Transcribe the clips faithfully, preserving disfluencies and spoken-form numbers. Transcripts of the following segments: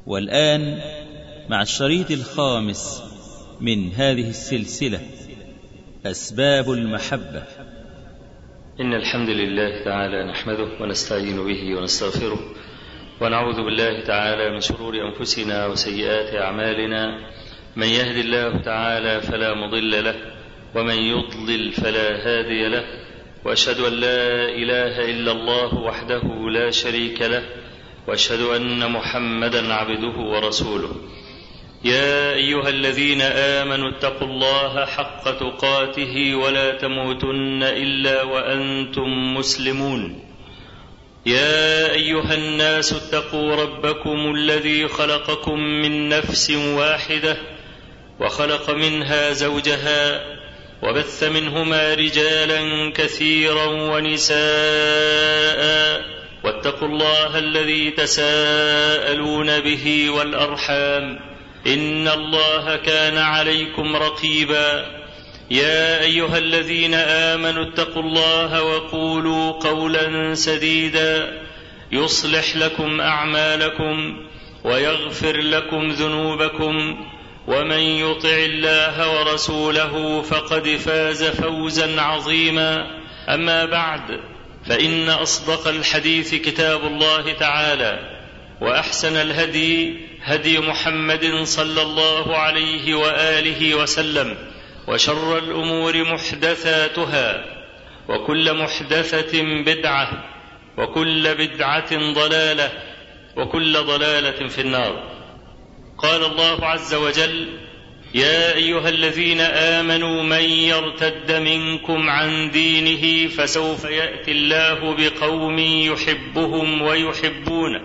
والآن مع الشريط الخامس من هذه السلسلة، أسباب المحبة. إن الحمد لله تعالى نحمده ونستعين به ونستغفره، ونعوذ بالله تعالى من شرور أنفسنا وسيئات أعمالنا. من يهد الله تعالى فلا مضل له، ومن يضلل فلا هادي له، وأشهد أن لا إله إلا الله وحده لا شريك له، وأشهد أن محمدا عبده ورسوله. يا أيها الذين آمنوا اتقوا الله حق تقاته ولا تموتن إلا وأنتم مسلمون. يا أيها الناس اتقوا ربكم الذي خلقكم من نفس واحدة، وخلق منها زوجها، وبث منهما رجالا كثيرا ونساء، واتقوا الله الذي تساءلون به والأرحام، إن الله كان عليكم رقيبا. يا أيها الذين آمنوا اتقوا الله وقولوا قولا سديدا يصلح لكم أعمالكم ويغفر لكم ذنوبكم، ومن يطع الله ورسوله فقد فاز فوزا عظيما. أما بعد، فإن أصدق الحديث كتاب الله تعالى، وأحسن الهدي هدي محمد صلى الله عليه وآله وسلم، وشر الأمور محدثاتها، وكل محدثة بدعة، وكل بدعة ضلالة، وكل ضلالة في النار. قال الله عز وجل: يا أيها الذين آمنوا من يرتد منكم عن دينه فسوف يأتي الله بقوم يحبهم ويحبونه،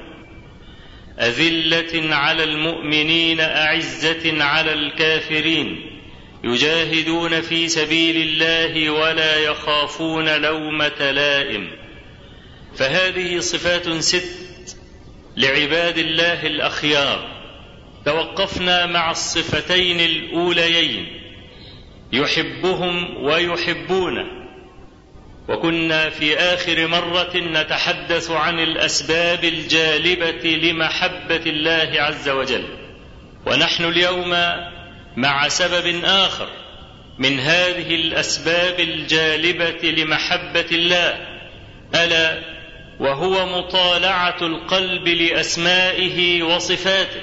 أذلة على المؤمنين أعزة على الكافرين، يجاهدون في سبيل الله ولا يخافون لومة لائم. فهذه صفات ست لعباد الله الأخيار. توقفنا مع الصفتين الأوليين، يحبهم ويحبونه، وكنا في آخر مرة نتحدث عن الأسباب الجالبة لمحبة الله عز وجل. ونحن اليوم مع سبب آخر من هذه الأسباب الجالبة لمحبة الله، ألا وهو مطالعة القلب لأسمائه وصفاته،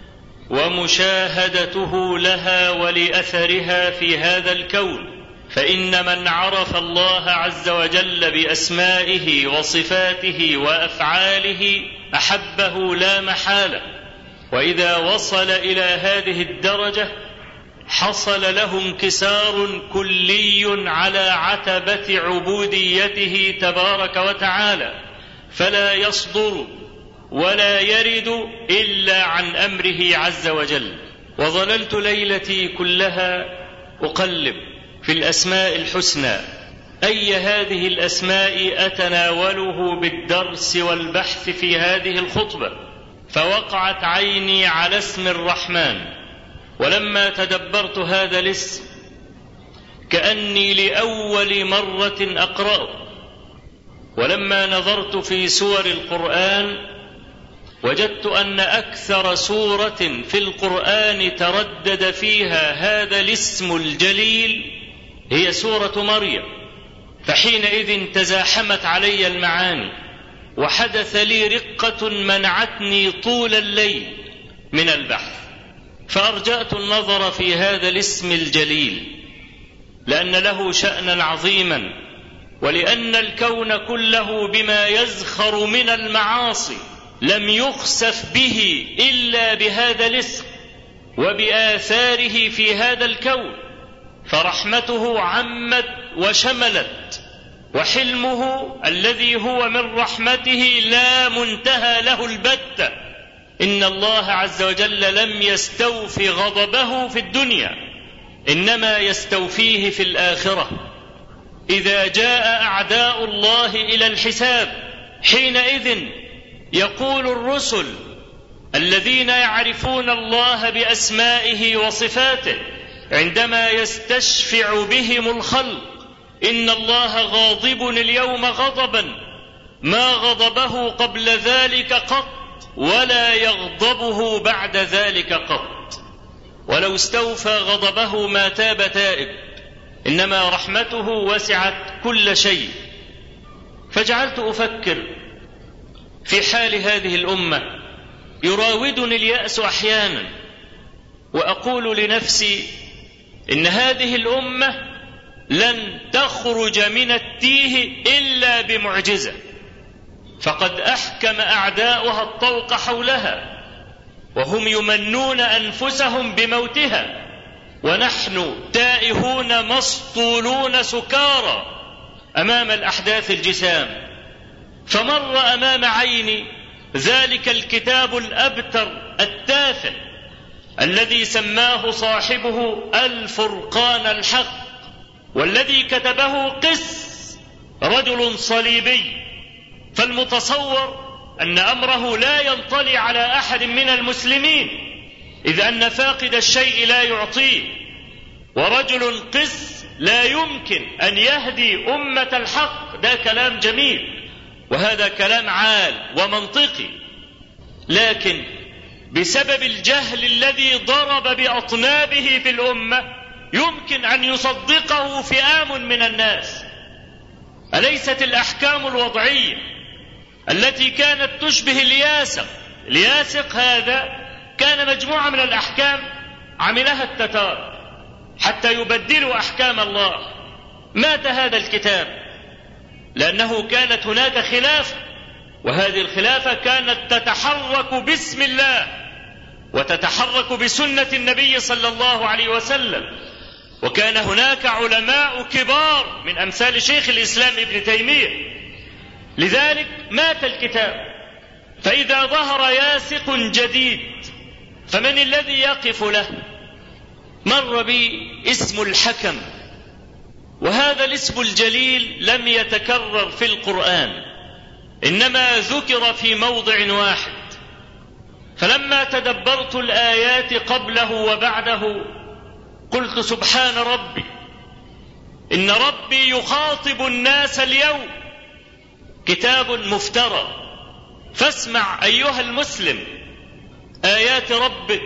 ومشاهدته لها ولأثرها في هذا الكون. فإن من عرف الله عز وجل بأسمائه وصفاته وأفعاله أحبه لا محالة. وإذا وصل إلى هذه الدرجة حصل له انكسار كلي على عتبة عبوديته تبارك وتعالى، فلا يصدر ولا يرد إلا عن أمره عز وجل. وظللت ليلتي كلها أقلب في الأسماء الحسنى، أي هذه الأسماء أتناوله بالدرس والبحث في هذه الخطبة، فوقعت عيني على اسم الرحمن. ولما تدبرت هذا الاسم كأني لأول مرة أقرأه، ولما نظرت في سور القرآن وجدت أن أكثر سورة في القرآن تردد فيها هذا الاسم الجليل هي سورة مريم. فحينئذ تزاحمت علي المعاني، وحدث لي رقة منعتني طول الليل من البحث، فأرجأت النظر في هذا الاسم الجليل، لأن له شأنا عظيما، ولأن الكون كله بما يزخر من المعاصي لم يخسف به إلا بهذا الاسم وبآثاره في هذا الكون. فرحمته عمت وشملت، وحلمه الذي هو من رحمته لا منتهى له البتة. إن الله عز وجل لم يستوف غضبه في الدنيا، إنما يستوفيه في الآخرة إذا جاء أعداء الله إلى الحساب. حينئذ يقول الرسل الذين يعرفون الله بأسمائه وصفاته عندما يستشفع بهم الخلق: إن الله غاضب اليوم غضبا ما غضبه قبل ذلك قط، ولا يغضبه بعد ذلك قط، ولو استوفى غضبه ما تاب تائب، إنما رحمته وسعت كل شيء. فجعلت أفكر في حال هذه الأمة، يراودني اليأس أحيانا، وأقول لنفسي إن هذه الأمة لن تخرج من التيه إلا بمعجزة، فقد أحكم أعداؤها الطوق حولها، وهم يمنون أنفسهم بموتها، ونحن تائهون مسطولون سكارى أمام الأحداث الجسام. فمر أمام عيني ذلك الكتاب الأبتر التافه الذي سماه صاحبه الفرقان الحق، والذي كتبه قس رجل صليبي، فالمتصور أن أمره لا ينطلي على أحد من المسلمين، إذ أن فاقد الشيء لا يعطيه، ورجل قس لا يمكن أن يهدي أمة الحق. ده كلام جميل، وهذا كلام عال ومنطقي، لكن بسبب الجهل الذي ضرب بأطنابه في الأمة يمكن أن يصدقه فئام من الناس. أليست الأحكام الوضعية التي كانت تشبه الياسق، الياسق هذا كان مجموعة من الأحكام عملها التتار حتى يبدلوا أحكام الله. مات هذا الكتاب لأنه كانت هناك خلافة، وهذه الخلافة كانت تتحرك باسم الله وتتحرك بسنة النبي صلى الله عليه وسلم، وكان هناك علماء كبار من أمثال شيخ الإسلام ابن تيمية. لذلك مات الكتاب. فإذا ظهر ياسق جديد فمن الذي يقف له؟ مر بي اسم الحكم، وهذا الاسم الجليل لم يتكرر في القرآن، إنما ذكر في موضع واحد. فلما تدبرت الآيات قبله وبعده قلت سبحان ربي، إن ربي يخاطب الناس اليوم، كتاب مفترى. فاسمع أيها المسلم آيات ربك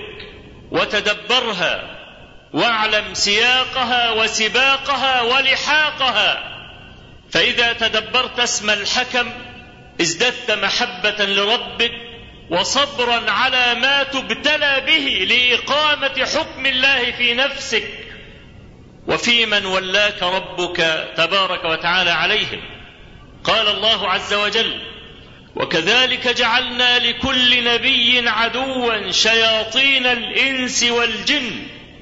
وتدبرها، واعلم سياقها وسباقها ولحاقها. فإذا تدبرت اسم الحكم ازددت محبة لربك وصبرا على ما تبتلى به لإقامة حكم الله في نفسك وفي من ولاك ربك تبارك وتعالى عليهم. قال الله عز وجل: وكذلك جعلنا لكل نبي عدوا شياطين الإنس والجن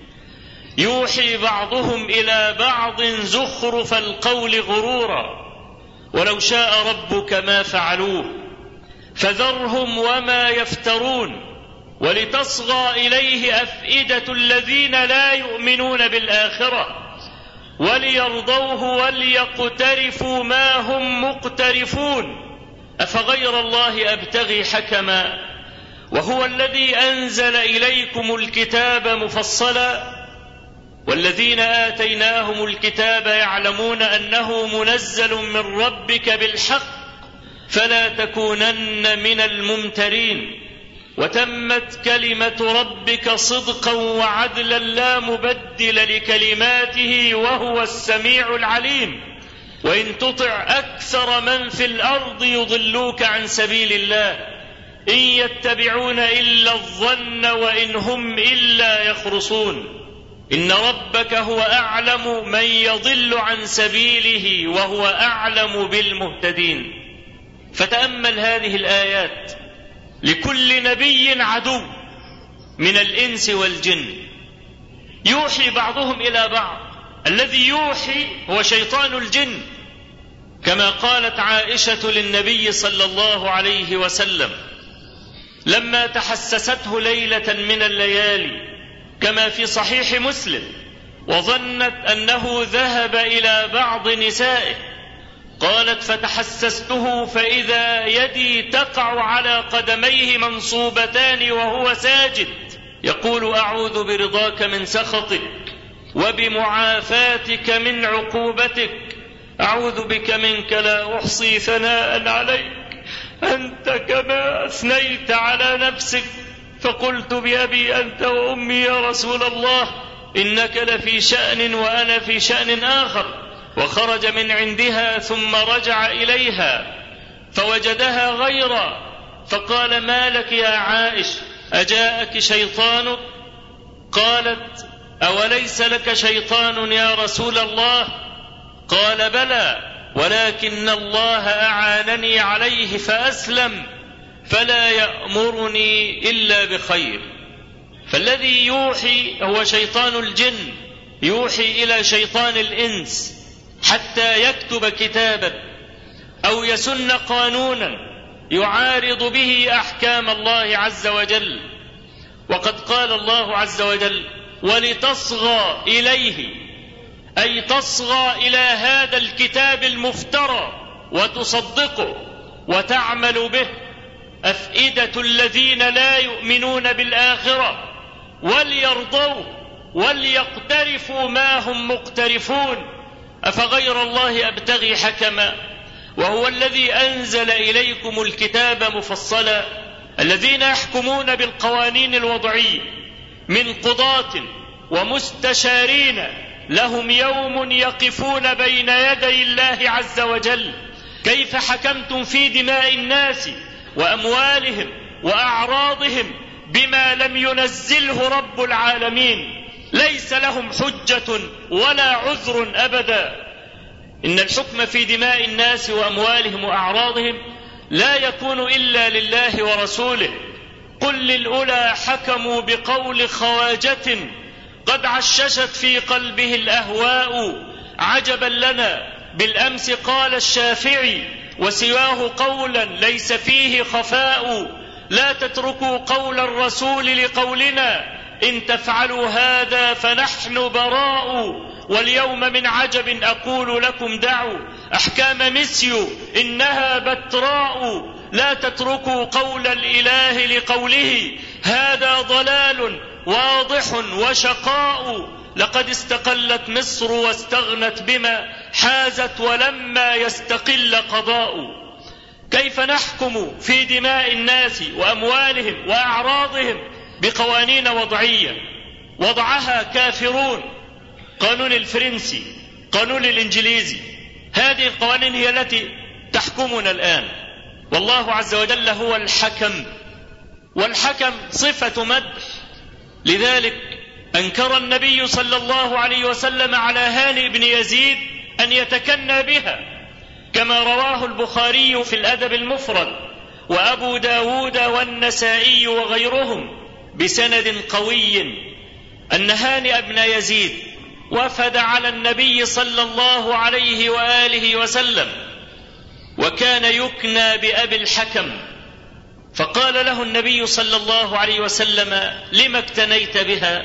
يوحي بعضهم إلى بعض زخرف القول غرورا ولو شاء ربك ما فعلوه فذرهم وما يفترون ولتصغى إليه أفئدة الذين لا يؤمنون بالآخرة وليرضوه وليقترفوا ما هم مقترفون أفغير الله أبتغي حكما وهو الذي أنزل إليكم الكتاب مفصلا والذين آتيناهم الكتاب يعلمون أنه منزل من ربك بالحق فلا تكونن من الممترين وتمت كلمة ربك صدقا وعدلا لا مبدل لكلماته وهو السميع العليم وإن تطع أكثر من في الأرض يضلوك عن سبيل الله إن يتبعون إلا الظن وإن هم إلا يخرصون إن ربك هو أعلم من يضل عن سبيله وهو أعلم بالمهتدين. فتأمل هذه الآيات. لكل نبي عدو من الإنس والجن يوحي بعضهم إلى بعض. الذي يوحي هو شيطان الجن، كما قالت عائشة للنبي صلى الله عليه وسلم لما تحسسته ليلة من الليالي كما في صحيح مسلم وظنت أنه ذهب إلى بعض نسائه، قالت فتحسسته فإذا يدي تقع على قدميه منصوبتان وهو ساجد يقول أعوذ برضاك من سخطك وبمعافاتك من عقوبتك أعوذ بك منك لا أحصي ثناء عليك أنت كما أثنيت على نفسك. فقلت بأبي أنت وأمي يا رسول الله إنك لفي شأن وأنا في شأن آخر. وخرج من عندها ثم رجع إليها فوجدها غيرا، فقال ما لك يا عائش أجاءك شيطان؟ قالت أوليس لك شيطان يا رسول الله؟ قال بلى، ولكن الله أعانني عليه فأسلم، فلا يأمرني إلا بخير. فالذي يوحي هو شيطان الجن، يوحي إلى شيطان الإنس حتى يكتب كتابا أو يسن قانونا يعارض به أحكام الله عز وجل. وقد قال الله عز وجل ولتصغى إليه، أي تصغى إلى هذا الكتاب المفترى وتصدقه وتعمل به أفئدة الذين لا يؤمنون بالآخرة وليرضوه وليقترفوا ما هم مقترفون. أفغير الله أبتغي حكما وهو الذي أنزل إليكم الكتاب مفصلا، الذين يحكمون بالقوانين الوضعية من قضاة ومستشارين لهم يوم يقفون بين يدي الله عز وجل. كيف حكمتم في دماء الناس وأموالهم وأعراضهم بما لم ينزله رب العالمين؟ ليس لهم حجة ولا عذر أبدا. إن الحكم في دماء الناس وأموالهم وأعراضهم لا يكون إلا لله ورسوله. قل للأولى حكموا بقول خواجة قد عششت في قلبه الأهواء، عجبا لنا بالأمس قال الشافعي وسواه قولا ليس فيه خفاء. لا تتركوا قول الرسول لقولنا، إن تفعلوا هذا فنحن براء. واليوم من عجب أقول لكم دعوا أحكام مسيو إنها بتراء. لا تتركوا قول الإله لقوله، هذا ضلال واضح وشقاء. لقد استقلت مصر واستغنت بما حازت ولما يستقل قضاء. كيف نحكم في دماء الناس وأموالهم وأعراضهم بقوانين وضعية وضعها كافرون؟ قانون الفرنسي، قانون الإنجليزي، هذه القوانين هي التي تحكمنا الآن. والله عز وجل هو الحكم، والحكم صفة مدح. لذلك أنكر النبي صلى الله عليه وسلم على هانئ بن يزيد أن يتكنى بها، كما رواه البخاري في الأدب المفرد وأبو داود والنسائي وغيرهم بسند قوي أن هانئ بن يزيد وفد على النبي صلى الله عليه وآله وسلم، وكان يكنى بأبي الحكم. فقال له النبي صلى الله عليه وسلم لم اكتنيت بها؟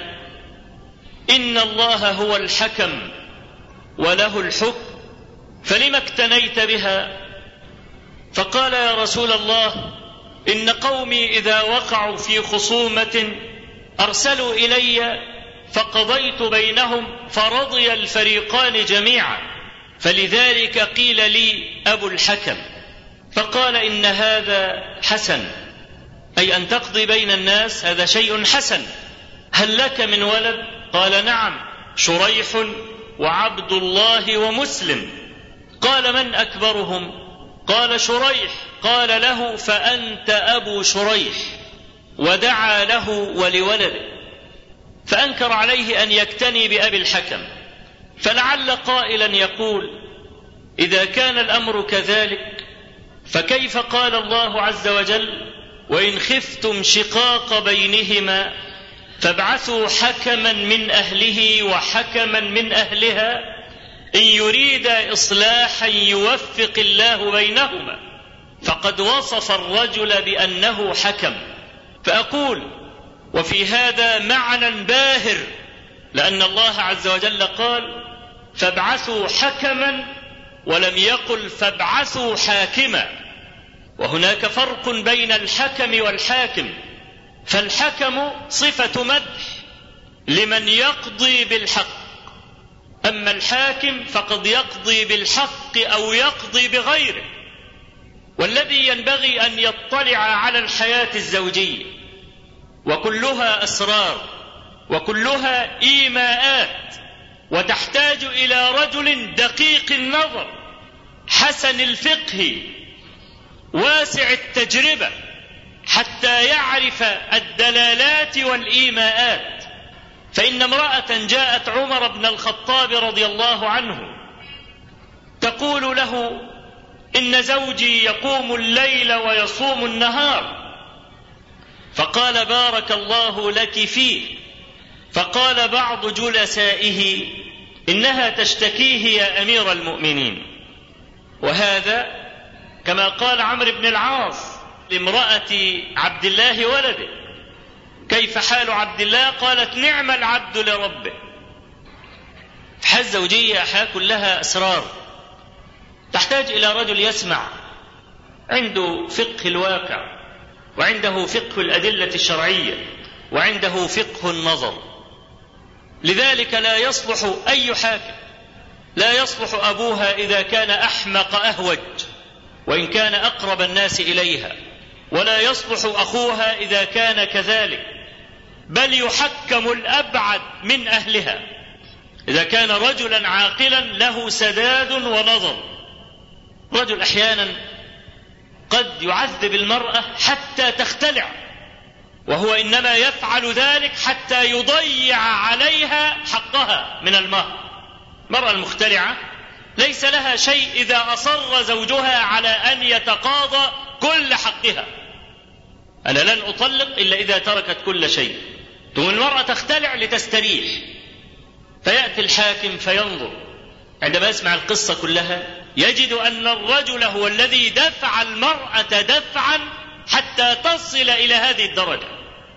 إن الله هو الحكم وله الحكم، فلم اكتنيت بها؟ فقال يا رسول الله إن قومي إذا وقعوا في خصومة أرسلوا إلي فقضيت بينهم فرضي الفريقان جميعا، فلذلك قيل لي أبو الحكم. فقال إن هذا حسن، أي أن تقضي بين الناس هذا شيء حسن. هل لك من ولد؟ قال نعم، شريح وعبد الله ومسلم. قال من أكبرهم؟ قال شريح. قال له فأنت أبو شريح، ودعا له ولولده. فأنكر عليه أن يكتني بأبي الحكم. فلعل قائلا يقول إذا كان الأمر كذلك فكيف قال الله عز وجل وإن خفتم شقاق بينهما فابعثوا حكما من أهله وحكما من أهلها إن يريد إصلاحا يوفق الله بينهما. فقد وصف الرجل بأنه حكم. فأقول وفي هذا معنى باهر، لأن الله عز وجل قال فابعثوا حكما ولم يقل فابعثوا حاكما، وهناك فرق بين الحكم والحاكم. فالحكم صفة مدح لمن يقضي بالحق، أما الحاكم فقد يقضي بالحق أو يقضي بغيره. والذي ينبغي أن يطلع على الحياة الزوجية، وكلها أسرار وكلها إيماءات، وتحتاج إلى رجل دقيق النظر حسن الفقه واسع التجربة حتى يعرف الدلالات والإيماءات. فإن امرأة جاءت عمر بن الخطاب رضي الله عنه تقول له: إن زوجي يقوم الليل ويصوم النهار. فقال: بارك الله لك فيه. فقال بعض جلسائه: إنها تشتكيه يا أمير المؤمنين. وهذا كما قال عمرو بن العاص لامرأة عبد الله ولده: كيف حال عبد الله؟ قالت: نعم العبد لربه. الحياة الزوجية حياة كلها أسرار، تحتاج إلى رجل يسمع، عنده فقه الواقع، وعنده فقه الأدلة الشرعية، وعنده فقه النظر. لذلك لا يصلح أي حاكم، لا يصلح أبوها إذا كان أحمق أهوج وإن كان أقرب الناس إليها، ولا يصلح أخوها إذا كان كذلك، بل يحكم الأبعد من أهلها إذا كان رجلا عاقلا له سداد ونظر. رجل أحيانا قد يعذب المرأة حتى تختلع، وهو إنما يفعل ذلك حتى يضيع عليها حقها من المهر. المرأة المختلعة ليس لها شيء إذا أصر زوجها على أن يتقاضى كل حقها. أنا لن أطلق إلا إذا تركت كل شيء. ثم المرأة تختلع لتستريح، فيأتي الحاكم فينظر، عندما يسمع القصة كلها يجد أن الرجل هو الذي دفع المرأة دفعا حتى تصل إلى هذه الدرجة.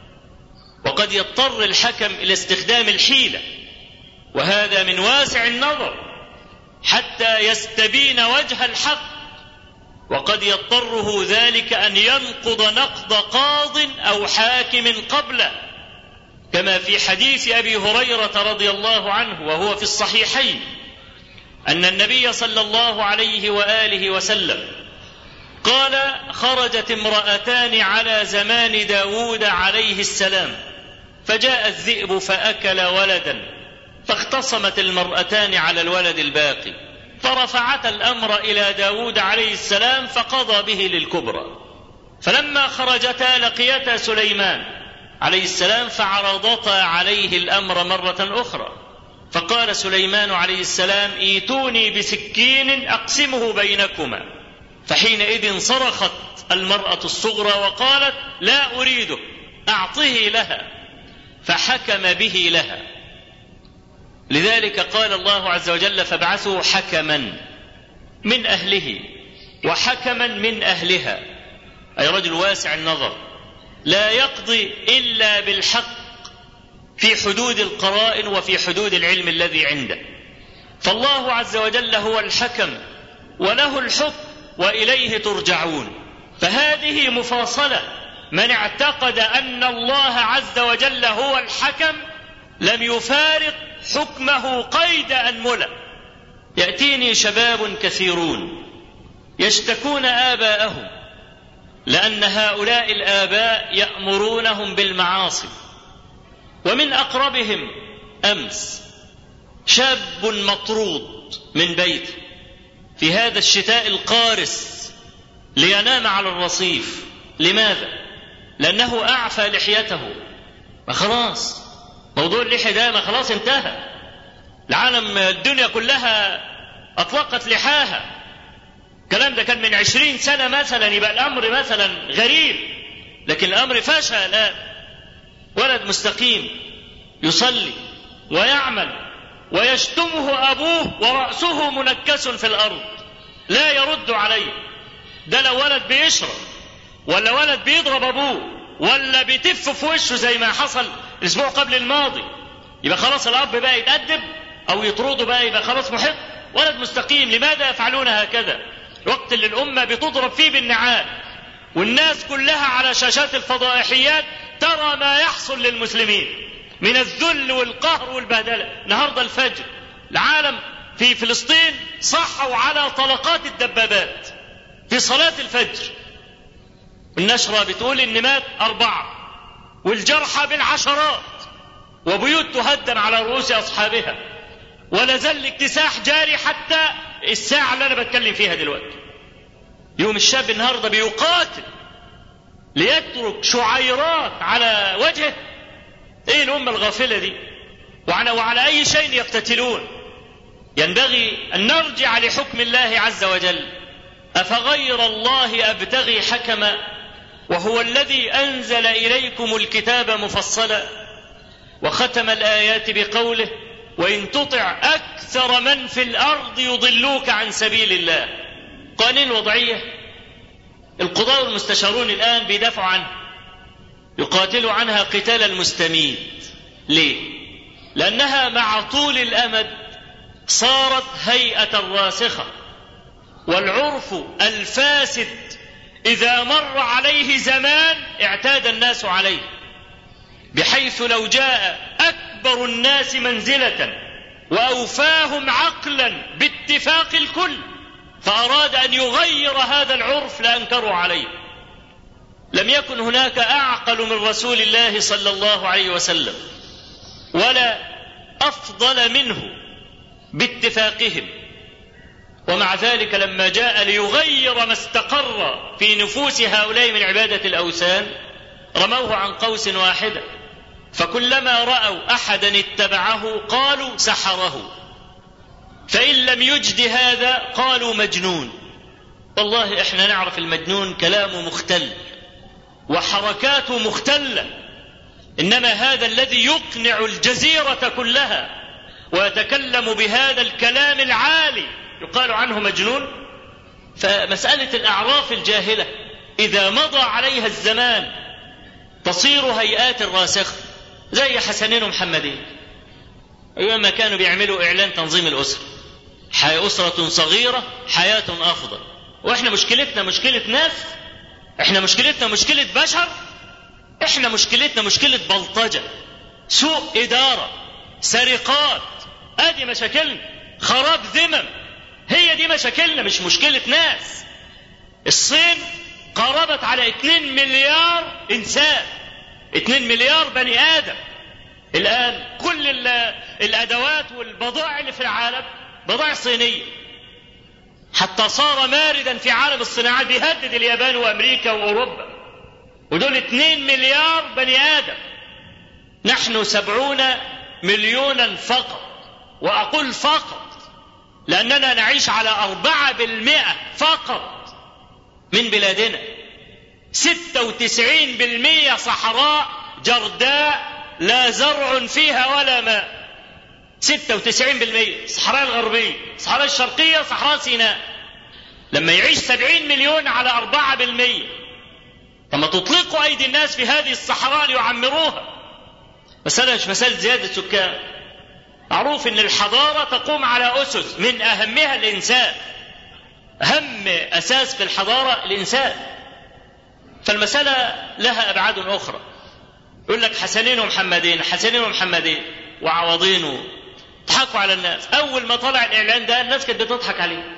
وقد يضطر الحكم إلى استخدام الحيلة، وهذا من واسع النظر، حتى يستبين وجه الحق. وقد يضطره ذلك أن ينقض نقض قاض أو حاكم قبله، كما في حديث أبي هريرة رضي الله عنه وهو في الصحيحين أن النبي صلى الله عليه وآله وسلم قال: خرجت امرأتان على زمان داود عليه السلام، فجاء الذئب فأكل ولدا، فاختصمت المرأتان على الولد الباقي، فرفعتا الأمر إلى داود عليه السلام فقضى به للكبرى. فلما خرجتا لقيتا سليمان عليه السلام فعرضتا عليه الأمر مرة أخرى، فقال سليمان عليه السلام: ايتوني بسكين أقسمه بينكما. فحينئذ صرخت المرأة الصغرى وقالت: لا أريده، أعطه لها، فحكم به لها. لذلك قال الله عز وجل: فابعثوا حكما من أهله وحكما من أهلها، أي رجل واسع النظر لا يقضي إلا بالحق في حدود القرائن وفي حدود العلم الذي عنده. فالله عز وجل هو الحكم وله الحكم وإليه ترجعون. فهذه مفاصلة، من اعتقد أن الله عز وجل هو الحكم لم يفارق حكمه قيد أنملة. يأتيني شباب كثيرون يشتكون آباءهم لأن هؤلاء الآباء يأمرونهم بالمعاصي. ومن أقربهم أمس شاب مطرود من بيته في هذا الشتاء القارس لينام على الرصيف. لماذا؟ لأنه أعفى لحيته. ما خلاص موضوع اللحية ده ما خلاص انتهى، العالم الدنيا كلها أطلقت لحاها. الكلام ده كان من عشرين سنة مثلا، يبقى الأمر مثلا غريب، لكن الأمر فشل الآن. ولد مستقيم يصلي ويعمل ويشتمه أبوه ورأسه منكس في الأرض لا يرد عليه. ده لو ولد بيشرب ولا ولد بيضرب أبوه ولا بيتف في وشه زي ما حصل الأسبوع قبل الماضي، يبقى خلاص الأب بقى يتأدب أو يطرده بقى يبقى خلاص محق. ولد مستقيم، لماذا يفعلون هكذا؟ الوقت اللي الأمة بتضرب فيه بالنعال والناس كلها على شاشات الفضائحيات ترى ما يحصل للمسلمين من الذل والقهر والبهدلة. النهاردة الفجر العالم في فلسطين صحوا على طلقات الدبابات، في صلاة الفجر. النشرة بتقول إن مات أربعة والجرحى بالعشرات وبيوت تهدم على رؤوس أصحابها، ولا زال الاكتساح جاري حتى الساعة اللي أنا بتكلم فيها دلوقتي. يوم الشاب النهاردة بيقاتل ليترك شعيرات على وجهه. ايه الأمة الغافلة دي؟ وعلى, وعلى أي شيء يقتتلون؟ ينبغي أن نرجع لحكم الله عز وجل. أفغير الله أبتغي حكما وهو الذي أنزل إليكم الكتاب مفصلا وختم الآيات بقوله وإن تطع أكثر من في الأرض يضلوك عن سبيل الله. قوانين وضعية القضاء والمستشارون الآن بيدافعوا عنها، يقاتلوا عنها قتال المستميت. ليه؟ لأنها مع طول الأمد صارت هيئة راسخة، والعرف الفاسد إذا مر عليه زمان اعتاد الناس عليه، بحيث لو جاء أكبر الناس منزلة وأوفاهم عقلا باتفاق الكل فأراد أن يغير هذا العرف لأنكروا عليه. لم يكن هناك أعقل من رسول الله صلى الله عليه وسلم ولا أفضل منه باتفاقهم، ومع ذلك لما جاء ليغير ما استقر في نفوس هؤلاء من عبادة الأوثان رموه عن قوس واحدة، فكلما رأوا أحدا اتبعه قالوا سحره، فإن لم يجد هذا قالوا مجنون. والله إحنا نعرف المجنون كلامه مختل وحركاته مختلة، إنما هذا الذي يقنع الجزيرة كلها ويتكلم بهذا الكلام العالي يقال عنه مجنون. فمسألة الأعراف الجاهلة إذا مضى عليها الزمان تصير هيئات راسخة زي حسنين ومحمدين. أيام ما كانوا بيعملوا إعلان تنظيم الأسرة، حياة أسرة صغيرة حياة أفضل. وإحنا مشكلتنا مشكلة ناس، إحنا مشكلتنا مشكلة بشر، إحنا مشكلتنا مشكلة بلطجة، سوء إدارة، سرقات. هذه مشاكلنا، خراب ذمم، هي دي مشاكلنا مش مشكلة ناس. الصين قربت على اتنين مليار إنسان، اتنين مليار بني آدم. الآن كل الأدوات والبضائع اللي في العالم بضائع صينية، حتى صار ماردا في عالم الصناعات بيهدد اليابان وأمريكا وأوروبا، ودول اتنين مليار بني آدم. نحن سبعون مليونا فقط، وأقول فقط لأننا نعيش على أربعة بالمئة فقط من بلادنا. ستة وتسعين بالمئة صحراء جرداء لا زرع فيها ولا ماء. ستة وتسعين بالمئة صحراء الغربية، صحراء الشرقية، صحراء سيناء. لما يعيش سبعين مليون على أربعة بالمئة، لما تطلقوا أيدي الناس في هذه الصحراء ليعمروها. مسألة مش مسألة زيادة سكان. معروف أن الحضارة تقوم على أسس من أهمها الإنسان، أهم أساس في الحضارة الإنسان. فالمسألة لها أبعاد أخرى. يقول لك حسنين ومحمدين، حسنين ومحمدين وعوضين، تضحكوا على الناس. أول ما طلع الإعلان ده الناس كانت بتضحك عليه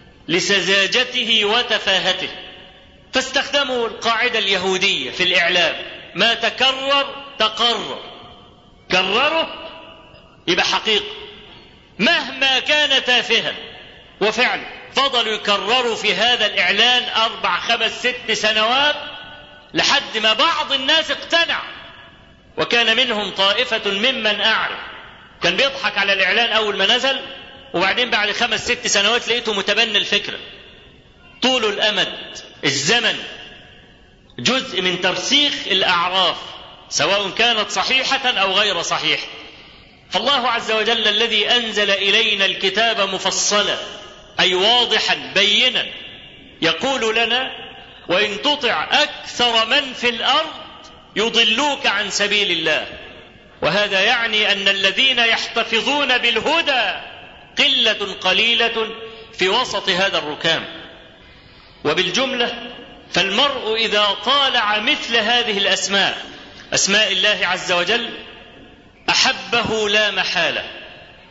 لسذاجته وتفاهته، فاستخدموا القاعدة اليهودية في الإعلام: ما تكرر تقرر، كرره يبقى حقيقة مهما كان تافها. وفعلا فضلوا يكرروا في هذا الإعلان أربع خمس ست سنوات لحد ما بعض الناس اقتنع، وكان منهم طائفة ممن أعرف كان بيضحك على الإعلان أول ما نزل، وبعدين بعد خمس ست سنوات لقيته متبنى الفكرة. طول الأمد، الزمن، جزء من ترسيخ الأعراف سواء كانت صحيحة أو غير صحيحة. فالله عز وجل الذي أنزل إلينا الكتاب مفصلا أي واضحا بينا يقول لنا: وإن تطع أكثر من في الأرض يضلوك عن سبيل الله. وهذا يعني أن الذين يحتفظون بالهدى قلة قليلة في وسط هذا الركام. وبالجملة فالمرء إذا طالع مثل هذه الأسماء، أسماء الله عز وجل، أحبه لا محالة.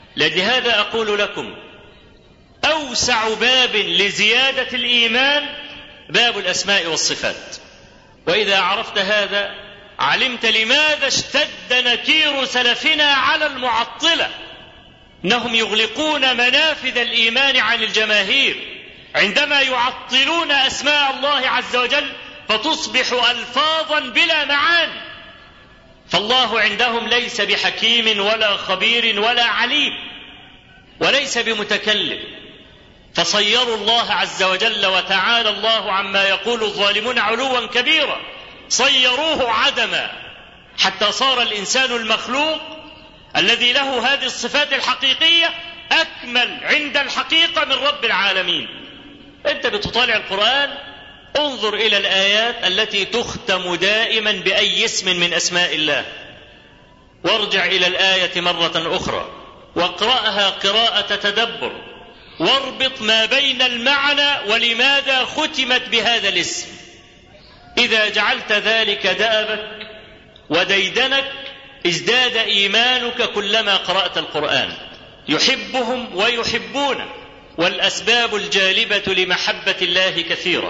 لهذا أقول لكم: أوسع باب لزيادة الإيمان باب الأسماء والصفات. وإذا عرفت هذا علمت لماذا اشتد نكير سلفنا على المعطلة، إنهم يغلقون منافذ الإيمان عن الجماهير عندما يعطلون أسماء الله عز وجل فتصبح ألفاظا بلا معاني. فالله عندهم ليس بحكيم ولا خبير ولا عليم وليس بمتكلم، فصيروا الله عز وجل وتعالى الله عما يقول الظالمون علوا كبيرا، صيروه عدما حتى صار الإنسان المخلوق الذي له هذه الصفات الحقيقية أكمل عند الحقيقة من رب العالمين. أنت بتطالع القرآن انظر إلى الآيات التي تختم دائما بأي اسم من أسماء الله، وارجع إلى الآية مرة أخرى واقرأها قراءة تدبر، واربط ما بين المعنى ولماذا ختمت بهذا الاسم. إذا جعلت ذلك دأبك وديدنك ازداد إيمانك كلما قرأت القرآن. يحبهم ويحبونه، والأسباب الجالبة لمحبة الله كثيرة.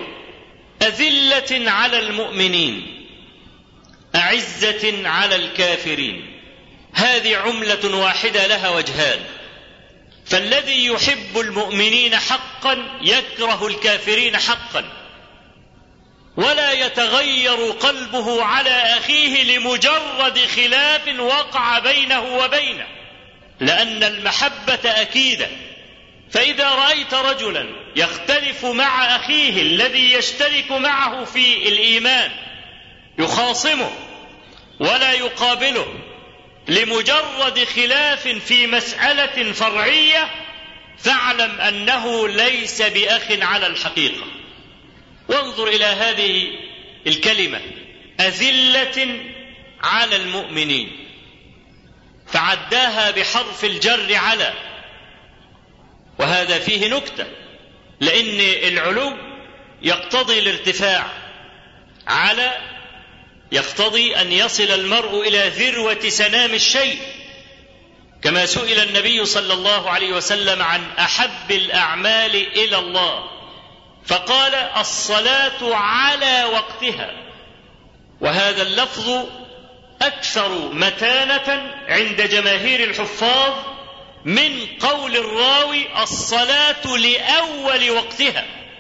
أذلة على المؤمنين أعزة على الكافرين، هذه عملة واحدة لها وجهان. فالذي يحب المؤمنين حقا يكره الكافرين حقا، ولا يتغير قلبه على أخيه لمجرد خلاف وقع بينه وبينه، لأن المحبة أكيدة. فإذا رأيت رجلا يختلف مع أخيه الذي يشترك معه في الإيمان يخاصمه ولا يقابله لمجرد خلاف في مسألة فرعية، فاعلم أنه ليس بأخ على الحقيقة. وانظر إلى هذه الكلمة أذلة على المؤمنين، فعداها بحرف الجر على، وهذا فيه نكتة، لأن العلو يقتضي الارتفاع، على يقتضي أن يصل المرء إلى ذروة سنام الشيء، كما سئل النبي صلى الله عليه وسلم عن أحب الأعمال إلى الله فقال الصلاة على وقتها، وهذا اللفظ أكثر متانة عند جماهير الحفاظ من قول الراوي الصلاة لأول وقتها،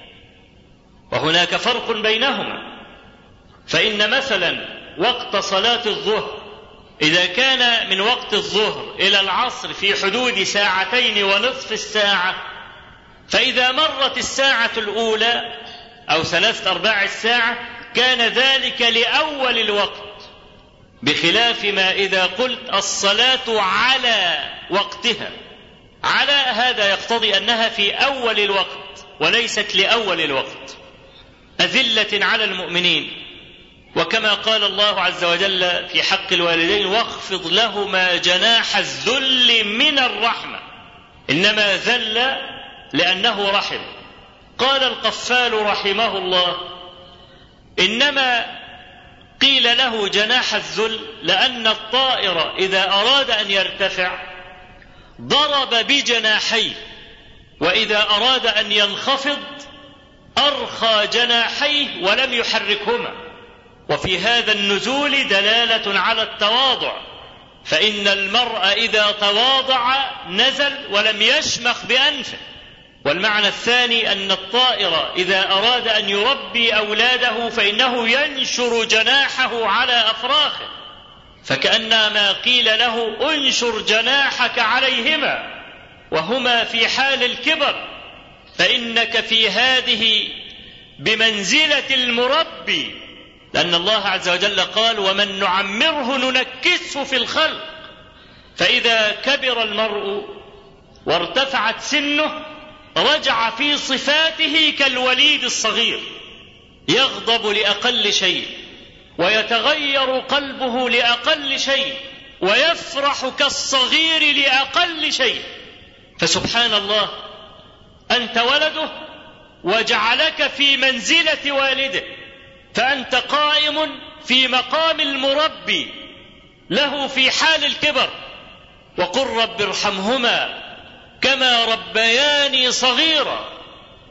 وهناك فرق بينهما. فإن مثلا وقت صلاة الظهر إذا كان من وقت الظهر إلى العصر في حدود ساعتين ونصف الساعة، فإذا مرت الساعة الأولى أو ثلاثة أرباع الساعة كان ذلك لأول الوقت، بخلاف ما إذا قلت الصلاة على وقتها. على هذا يقتضي أنها في أول الوقت وليست لأول الوقت. أذلة على المؤمنين، وكما قال الله عز وجل في حق الوالدين واخفض لهما جناح الذل من الرحمة، إنما ذل لأنه رحم. قال القفال رحمه الله إنما قيل له جناح الذل لأن الطائر إذا أراد أن يرتفع ضرب بجناحيه، وإذا أراد أن ينخفض أرخى جناحيه ولم يحركهما. وفي هذا النزول دلالة على التواضع، فإن المرء إذا تواضع نزل ولم يشمخ بأنفه. والمعنى الثاني أن الطائر إذا أراد أن يربي أولاده فإنه ينشر جناحه على أفراخه، فكأنما قيل له انشر جناحك عليهما وهما في حال الكبر، فإنك في هذه بمنزلة المربي، لأن الله عز وجل قال ومن نعمره ننكسه في الخلق. فإذا كبر المرء وارتفعت سنه رجع في صفاته كالوليد الصغير، يغضب لأقل شيء ويتغير قلبه لأقل شيء ويفرح كالصغير لأقل شيء. فسبحان الله، أنت ولده وجعلك في منزلة والده، فأنت قائم في مقام المربي له في حال الكبر. وقل رب ارحمهما كما ربياني صغيرا،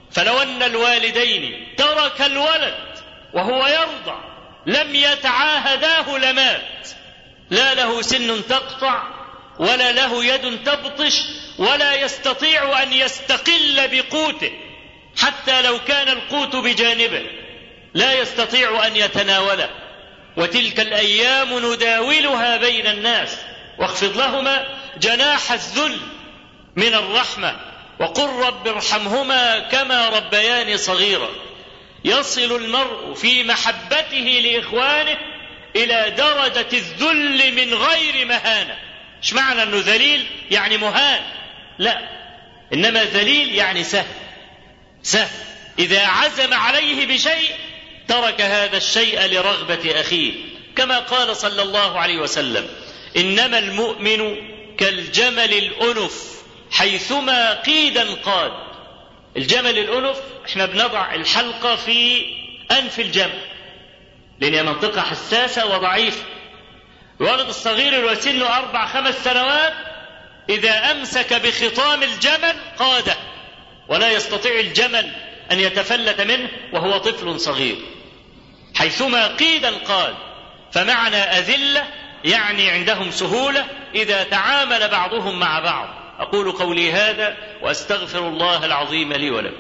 فلو أن الوالدين ترك الولد وهو يرضع لم يتعاهداه لمات، لا له سن تقطع ولا له يد تبطش ولا يستطيع أن يستقل بقوته، حتى لو كان القوت بجانبه لا يستطيع أن يتناوله. وتلك الأيام نداولها بين الناس، واخفض لهما جناح الذل من الرحمة وقل رب ارحمهما كما ربياني صغيرا. يصل المرء في محبته لإخوانه إلى درجة الذل من غير مهانة. مش معنى أنه ذليل يعني مهان، لا، إنما ذليل يعني سهل سهل، إذا عزم عليه بشيء ترك هذا الشيء لرغبة أخيه، كما قال صلى الله عليه وسلم: إنما المؤمن كالجمل الأنف حيثما قيدا قاد. الجمل الأنف احنا بنضع الحلقة في أنف الجمل لأنها منطقة حساسة وضعيفة. الولد الصغير اللي سنه أربع خمس سنوات إذا أمسك بخطام الجمل قاده، ولا يستطيع الجمل أن يتفلت منه وهو طفل صغير. حيثما قيدا قاد، فمعنى أذلة يعني عندهم سهولة إذا تعامل بعضهم مع بعض. أقول قولي هذا وأستغفر الله العظيم لي ولكم.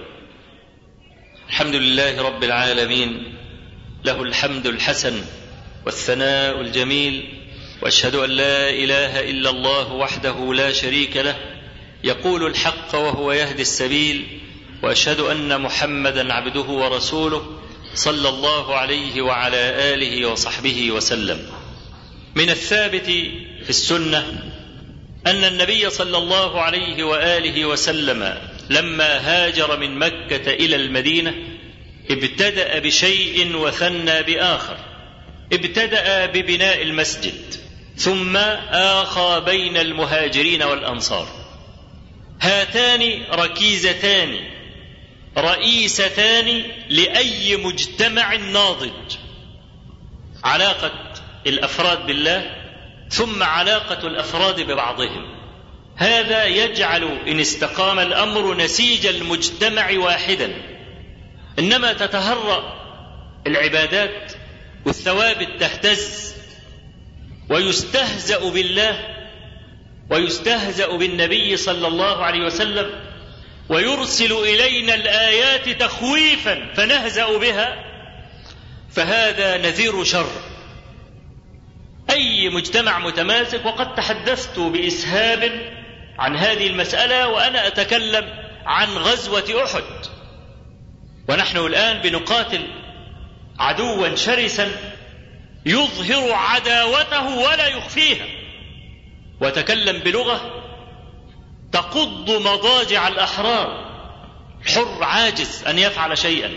الحمد لله رب العالمين، له الحمد الحسن والثناء الجميل، وأشهد أن لا إله إلا الله وحده لا شريك له يقول الحق وهو يهدي السبيل، وأشهد أن محمدا عبده ورسوله صلى الله عليه وعلى آله وصحبه وسلم. من الثابت في السنة أن النبي صلى الله عليه وآله وسلم لما هاجر من مكة إلى المدينة ابتدأ بشيء وثنى بآخر. ابتدأ ببناء المسجد، ثم آخى بين المهاجرين والأنصار. هاتان ركيزتان رئيستان لأي مجتمع ناضج: علاقة الأفراد بالله، ثم علاقة الأفراد ببعضهم. هذا يجعل إن استقام الأمر نسيج المجتمع واحدا. إنما تتهرأ العبادات والثوابت تهتز، ويستهزأ بالله ويستهزأ بالنبي صلى الله عليه وسلم، ويرسل إلينا الآيات تخويفا فنهزأ بها، فهذا نذير شر. أي مجتمع متماسك، وقد تحدثت بإسهاب عن هذه المسألة وأنا أتكلم عن غزوة أحد، ونحن الآن بنقاتل عدوا شرسا يظهر عداوته ولا يخفيها، وتكلم بلغة تقض مضاجع الأحرار. الحر عاجز أن يفعل شيئا،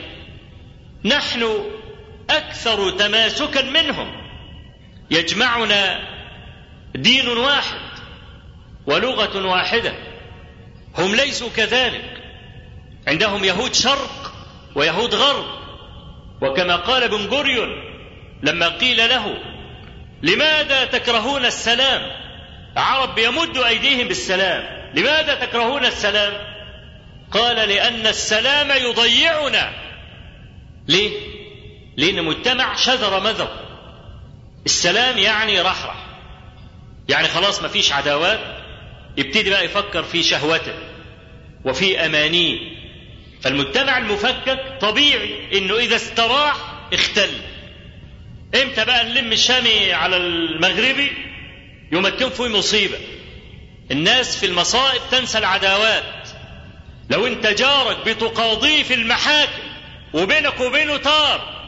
نحن أكثر تماسكا منهم، يجمعنا دين واحد ولغة واحدة. هم ليسوا كذلك، عندهم يهود شرق ويهود غرب. وكما قال بن غوريون لما قيل له: لماذا تكرهون السلام؟ عرب يمد أيديهم بالسلام، لماذا تكرهون السلام؟ قال: لأن السلام يضيعنا. ليه؟ لأن مجتمع شذر مذر. السلام يعني رحرح، يعني خلاص ما فيش عداوات، يبتدي بقى يفكر في شهوته وفي أمانيه. فالمجتمع المفكك طبيعي إنه إذا استراح اختل. إمتى بقى نلم الشامي على المغربي؟ يوم تكون فيه مصيبة. الناس في المصائب تنسى العداوات. لو انت جارك بتقاضيه في المحاكم وبينك وبينه طار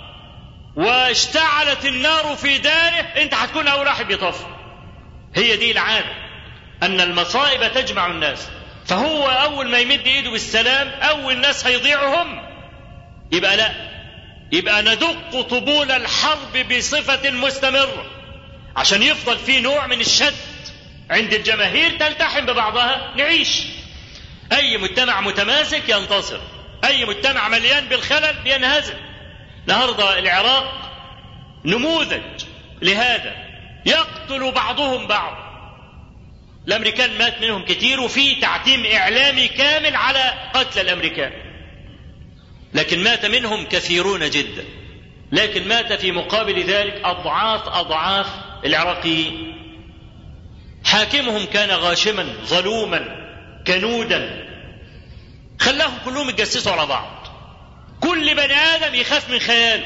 واشتعلت النار في داره، انت هتكون اول واحد يطفي. هي دي العادة، ان المصائب تجمع الناس. فهو اول ما يمد ايده بالسلام اول ناس هيضيعهم. يبقى لا، يبقى ندق طبول الحرب بصفة مستمرة عشان يفضل فيه نوع من الشد عند الجماهير تلتحم ببعضها نعيش. اي مجتمع متماسك ينتصر، اي مجتمع مليان بالخلل ينهزم. النهارده العراق نموذج لهذا، يقتل بعضهم بعض. الامريكان مات منهم كتير، وفي تعتيم اعلامي كامل على قتل الامريكان. لكن مات منهم كثيرون جدا، لكن مات في مقابل ذلك أضعاف أضعاف العراقيين. حاكمهم كان غاشما ظلوما كنودا، خلاهم كلهم يتجسسوا على بعض، كل بني آدم يخاف من خياله.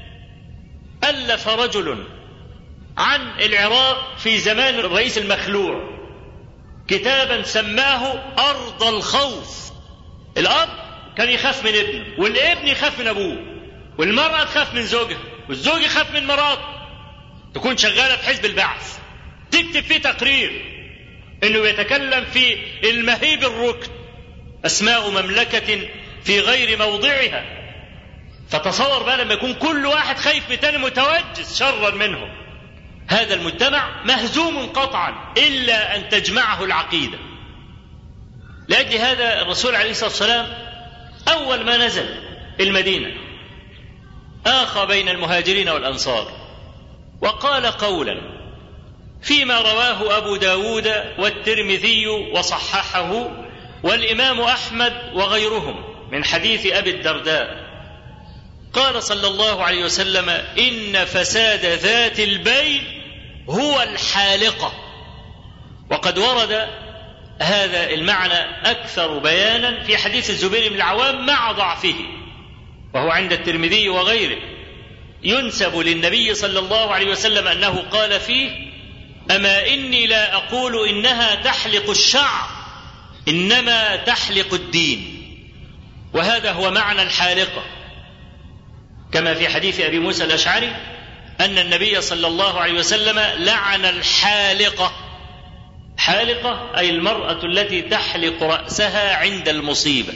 ألف رجل عن العراق في زمان الرئيس المخلوع كتابا سماه أرض الخوف. الأب كان يخاف من ابنه، والابن يخاف من أبوه، والمرأة تخاف من زوجها، والزوج يخاف من مراته. تكون شغالة في حزب البعث تكتب فيه تقرير انه يتكلم في المهيب الركن، اسماء مملكة في غير موضعها. فتصور بقى لما يكون كل واحد خايف من الثاني متوجس شرا منه، هذا المجتمع مهزوم قطعا إلا أن تجمعه العقيدة. لأجل هذا الرسول عليه الصلاة والسلام أول ما نزل المدينة آخى بين المهاجرين والأنصار، وقال قولا فيما رواه أبو داود والترمذي وصححه والإمام أحمد وغيرهم من حديث أبي الدرداء. قال صلى الله عليه وسلم: إن فساد ذات البين هو الحالقة. وقد ورد هذا المعنى أكثر بيانا في حديث الزبير بن العوام مع ضعفه، وهو عند الترمذي وغيره، ينسب للنبي صلى الله عليه وسلم أنه قال فيه: أما إني لا أقول إنها تحلق الشعر، إنما تحلق الدين. وهذا هو معنى الحالقة، كما في حديث أبي موسى الأشعري أن النبي صلى الله عليه وسلم لعن الحالقة. حالقة أي المرأة التي تحلق رأسها عند المصيبة.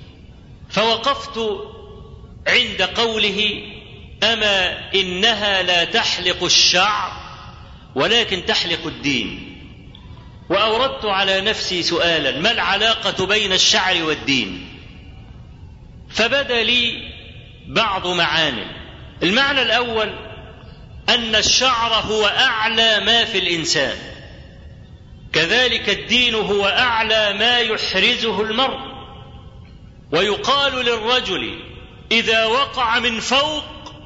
فوقفت عند قوله: أما إنها لا تحلق الشعر ولكن تحلق الدين. وأوردت على نفسي سؤالا: ما العلاقة بين الشعر والدين؟ فبدا لي بعض معاني. المعنى الأول أن الشعر هو أعلى ما في الإنسان، كذلك الدين هو أعلى ما يحرزه المرء. ويقال للرجل إذا وقع من فوق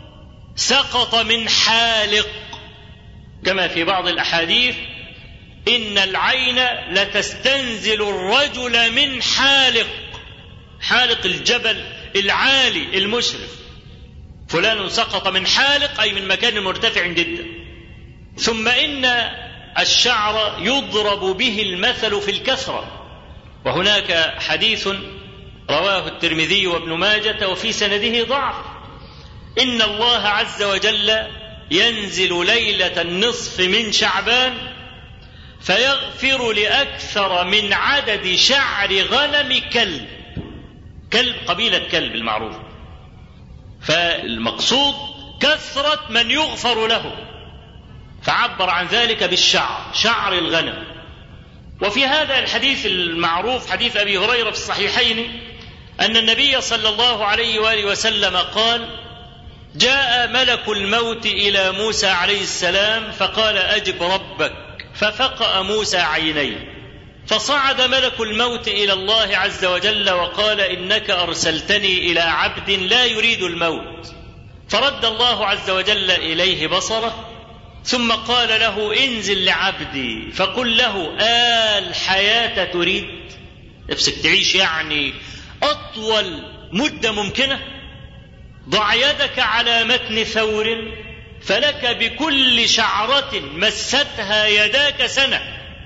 سقط من حالق، كما في بعض الأحاديث: إن العين لتستنزل الرجل من حالق. حالق الجبل العالي المشرف، فلان سقط من حالق أي من مكان مرتفع جدا. ثم إن الشعر يضرب به المثل في الكثرة، وهناك حديث رواه الترمذي وابن ماجة وفي سنده ضعف: إن الله عز وجل ينزل ليلة النصف من شعبان فيغفر لأكثر من عدد شعر غنم كلب. كلب قبيلة كلب المعروف، فالمقصود كثرة من يغفر له، فعبر عن ذلك بالشعر، شعر الغنم. وفي هذا الحديث المعروف حديث أبي هريرة في الصحيحين أن النبي صلى الله عليه وآله وسلم قال: جاء ملك الموت إلى موسى عليه السلام فقال: أجب ربك. ففقأ موسى عينيه، فصعد ملك الموت إلى الله عز وجل وقال: إنك أرسلتني إلى عبد لا يريد الموت. فرد الله عز وجل إليه بصره ثم قال له: انزل لعبدي فقل له: آل الحياة تريد؟ نفسك تعيش يعني أطول مدة ممكنة؟ ضع يدك على متن ثور فلك بكل شعرة مستها يداك سنة.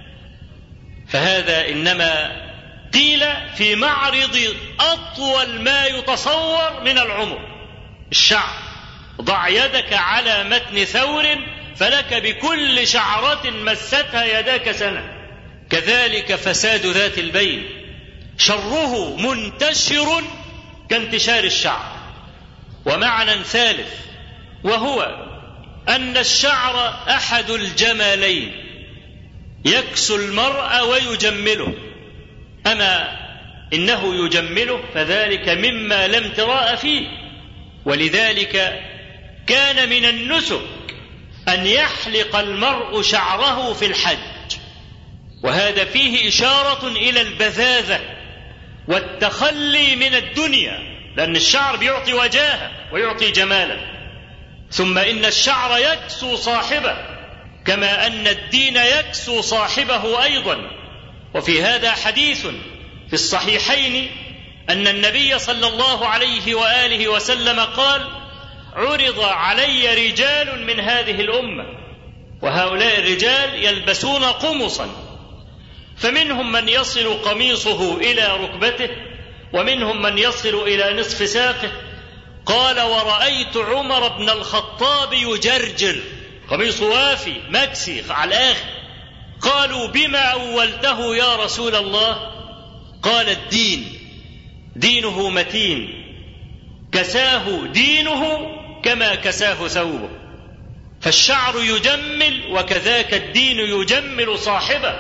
فهذا إنما قيل في معرض أطول ما يتصور من العمر، الشعر. ضع يدك على متن ثور فلك بكل شعرة مستها يداك سنة. كذلك فساد ذات البين شره منتشر كانتشار الشعر. ومعنى ثالث وهو أن الشعر أحد الجمالين يكسو المرء ويجمله، أما إنه يجمله فذلك مما لم تراء فيه. ولذلك كان من النسك أن يحلق المرء شعره في الحج، وهذا فيه إشارة إلى البذاذة والتخلي من الدنيا لأن الشعر بيعطي وجاهة ويعطي جمالا. ثم إن الشعر يكسو صاحبه كما أن الدين يكسو صاحبه أيضا. وفي هذا حديث في الصحيحين أن النبي صلى الله عليه وآله وسلم قال: عرض علي رجال من هذه الأمة، وهؤلاء الرجال يلبسون قمصا، فمنهم من يصل قميصه إلى ركبته، ومنهم من يصل إلى نصف ساقه. قال: ورأيت عمر بن الخطاب يجرجر، قميصه وافي مكسي على الآخر. قالوا: بما أولته يا رسول الله؟ قال: الدين، دينه متين، كساه دينه كما كساه ثوبه. فالشعر يجمل، وكذاك الدين يجمل صاحبه.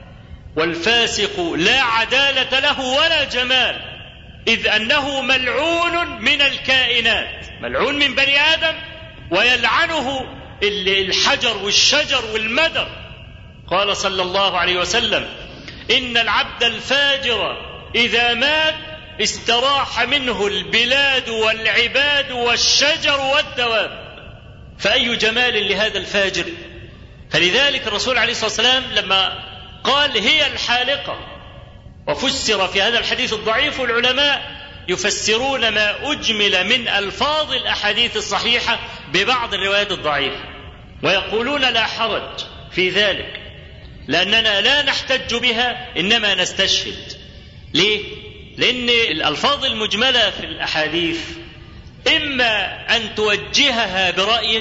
والفاسق لا عدالة له ولا جمال، إذ أنه ملعون من الكائنات، ملعون من بني آدم، ويلعنه الحجر والشجر والمدر. قال صلى الله عليه وسلم: إن العبد الفاجر إذا مات استراح منه البلاد والعباد والشجر والدواب. فأي جمال لهذا الفاجر. فلذلك الرسول عليه الصلاة والسلام لما قال هي الحالقة، وفسر في هذا الحديث الضعيف، والعلماء يفسرون ما أجمل من ألفاظ الأحاديث الصحيحة ببعض الروايات الضعيفة، ويقولون لا حرج في ذلك، لأننا لا نحتج بها إنما نستشهد. ليه؟ لأن الألفاظ المجملة في الأحاديث إما أن توجهها برأيك،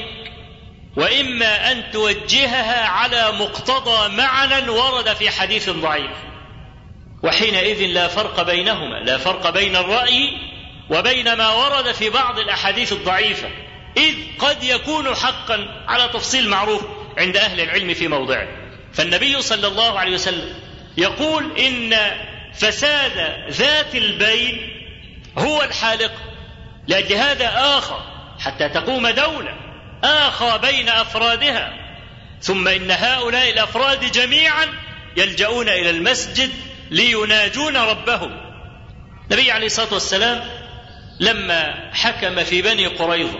وإما أن توجهها على مقتضى معنى ورد في حديث ضعيف، وحينئذ لا فرق بينهما، لا فرق بين الرأي وبين ما ورد في بعض الأحاديث الضعيفة، إذ قد يكون حقا على تفصيل معروف عند أهل العلم في موضعه. فالنبي صلى الله عليه وسلم يقول إن فساد ذات البين هو الحالق، لأجل هذا آخى حتى تقوم دولة، آخى بين أفرادها. ثم إن هؤلاء الأفراد جميعا يلجؤون إلى المسجد ليناجون ربهم. النبي عليه الصلاة والسلام لما حكم في بني قريظة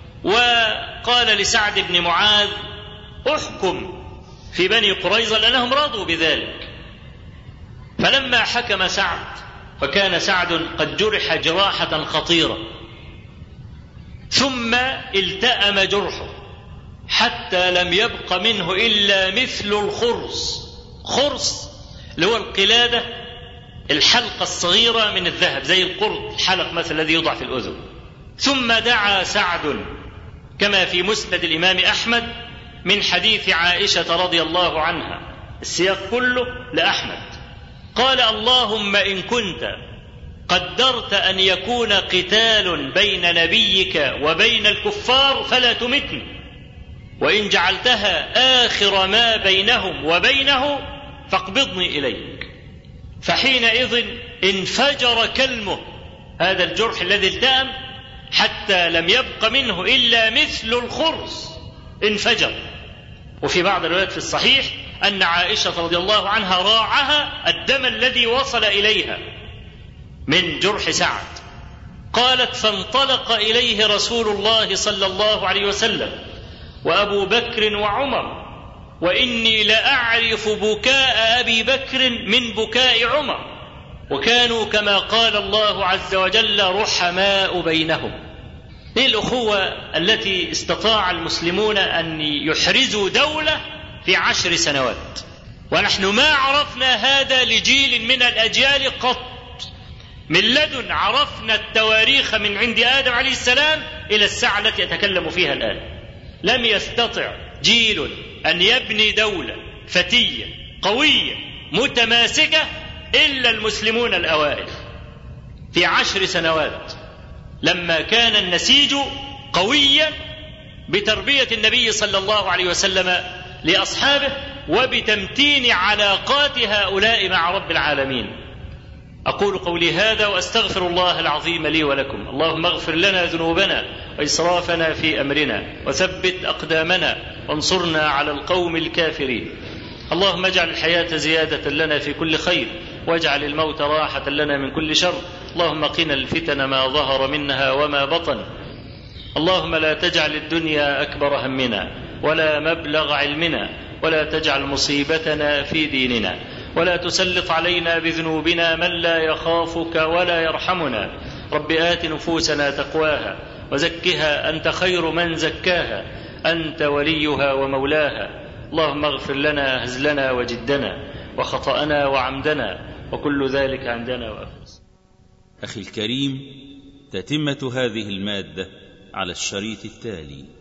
وقال لسعد بن معاذ: احكم في بني قريظة، لأنهم رضوا بذلك. فلما حكم سعد، وكان سعد قد جرح جراحة خطيرة، ثم التأم جرحه حتى لم يبق منه إلا مثل الخرص. خرص اللي هو القلادة، الحلقة الصغيرة من الذهب زي القرط، الحلق مثل الذي يوضع في الأذن. ثم دعا سعد كما في مسند الإمام أحمد من حديث عائشة رضي الله عنها، السياق كله لأحمد. قال: اللهم إن كنت قدرت أن يكون قتال بين نبيك وبين الكفار فلا تمتني، وإن جعلتها آخر ما بينهم وبينه فاقبضني إليك. فحينئذ انفجر كلمه، هذا الجرح الذي التأم حتى لم يبق منه إلا مثل الخرص، انفجر. وفي بعض الروايات في الصحيح أن عائشة رضي الله عنها راعها الدم الذي وصل إليها من جرح سعد. قالت: فانطلق إليه رسول الله صلى الله عليه وسلم وأبو بكر وعمر، وإني لأعرف بكاء أبي بكر من بكاء عمر، وكانوا كما قال الله عز وجل رحماء بينهم. هي الأخوة التي استطاع المسلمون أن يحرزوا دولة في عشر سنوات، ونحن ما عرفنا هذا لجيل من الأجيال قط. من لدن عرفنا التواريخ من عند آدم عليه السلام إلى الساعة التي أتكلم فيها الآن، لم يستطع جيل أن يبني دولة فتية قوية متماسكة إلا المسلمون الأوائل في عشر سنوات، لما كان النسيج قويا بتربية النبي صلى الله عليه وسلم لأصحابه وبتمتين علاقات هؤلاء مع رب العالمين. أقول قولي هذا وأستغفر الله العظيم لي ولكم. اللهم اغفر لنا ذنوبنا وإسرافنا في أمرنا، وثبت أقدامنا وانصرنا على القوم الكافرين. اللهم اجعل الحياة زيادة لنا في كل خير، واجعل الموت راحة لنا من كل شر. اللهم قنا الفتن ما ظهر منها وما بطن. اللهم لا تجعل الدنيا أكبر همنا ولا مبلغ علمنا، ولا تجعل مصيبتنا في ديننا، ولا تسلط علينا بذنوبنا من لا يخافك ولا يرحمنا. رب آت نفوسنا تقواها وزكها أنت خير من زكاها، أنت وليها ومولاها. اللهم اغفر لنا هزلنا وجدنا وخطأنا وعمدنا، وكل ذلك عندنا وأفس. أخي الكريم، تتمة هذه المادة على الشريط التالي.